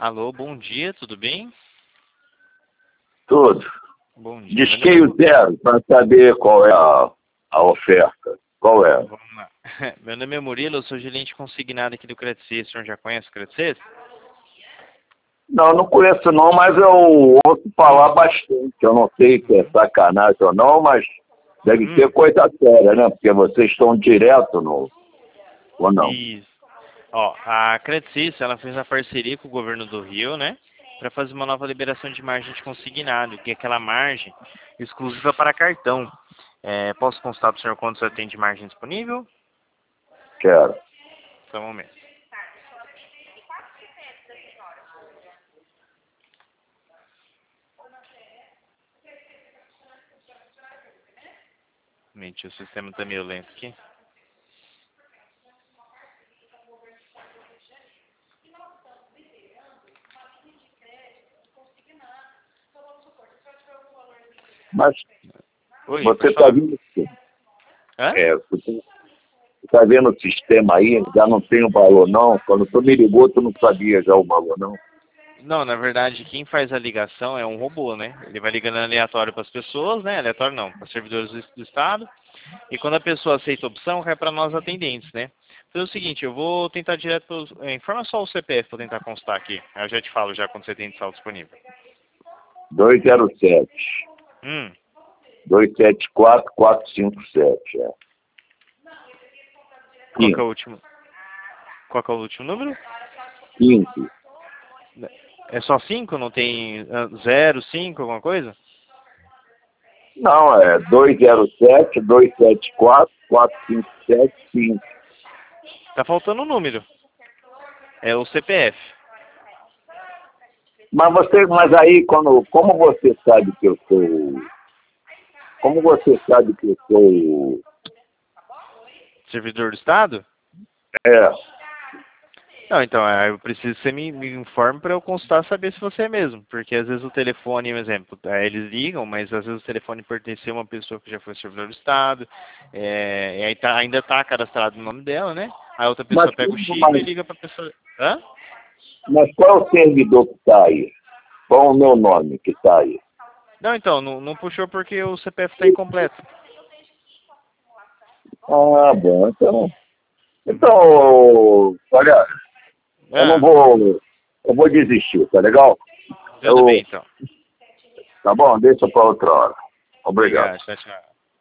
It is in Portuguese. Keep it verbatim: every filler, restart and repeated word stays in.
Alô, bom dia, tudo bem? Tudo. Bom dia. Disquei o zero para saber qual é a, a oferta. Qual é? Vamos lá. Meu nome é Murilo, eu sou gerente consignado aqui do Credit Suisse. O senhor já conhece o Credit Suisse? Não, não conheço não, mas eu ouço falar bastante. Eu não sei se é sacanagem ou não, mas deve Hum. ser coisa séria, né? Porque vocês estão direto no... Ou não? Isso. Ó, a Credit Suisse, ela fez uma parceria com o governo do Rio, né? Para fazer uma nova liberação de margem de consignado, que é aquela margem exclusiva para cartão. É, posso constar para o senhor quanto você tem de margem disponível? Quero. Só um momento. Gente, o sistema está meio lento aqui. Mas Oi, você pode está falar. vendo... Hã? É, você está vendo o sistema aí? Já não tem o valor não? Quando tu me ligou, tu não sabia já o valor não? Não, na verdade, quem faz a ligação é um robô, né? Ele vai ligando aleatório para as pessoas, né? Aleatório não, para servidores do, do Estado. E quando a pessoa aceita a opção, cai para nós atendentes, né? Então é o seguinte, eu vou tentar direto... Pelos, é, informa só o C P F para tentar constar aqui. Eu já te falo já quando você tem de saldo disponível. dois zero sete, Hum, dois sete quatro, quatro cinco sete. É. qual que é o Cinco. último... Qual que é o último número? Cinco. É só cinco? Não tem zero, cinco, alguma coisa? Não, é dois zero sete, dois sete quatro, quatro cinco sete, cinco. Tá faltando um número. É o C P F. Mas você, mas aí, quando, como você sabe que eu sou... Como você sabe que eu sou... Servidor do Estado? É, Não, então, é, eu preciso que você me, me informe para eu constar saber se você é mesmo. Porque às vezes o telefone, um exemplo, é, eles ligam, mas às vezes o telefone pertence a uma pessoa que já foi servidor do Estado, é, e aí tá, ainda está cadastrado no nome dela, né? Aí outra pessoa mas, pega o chip e mas, liga para a pessoa. Hã? mas qual é o servidor que está aí? Qual é o meu nome que está aí? Não, então, não, não puxou porque o C P F está incompleto. Ah, bom, então... Então, olha, eu não Ah, vou... Eu vou desistir, tá legal? tudo bem Eu, então. tá bom? Deixa para outra hora. Obrigado. Obrigado, tchau, tchau.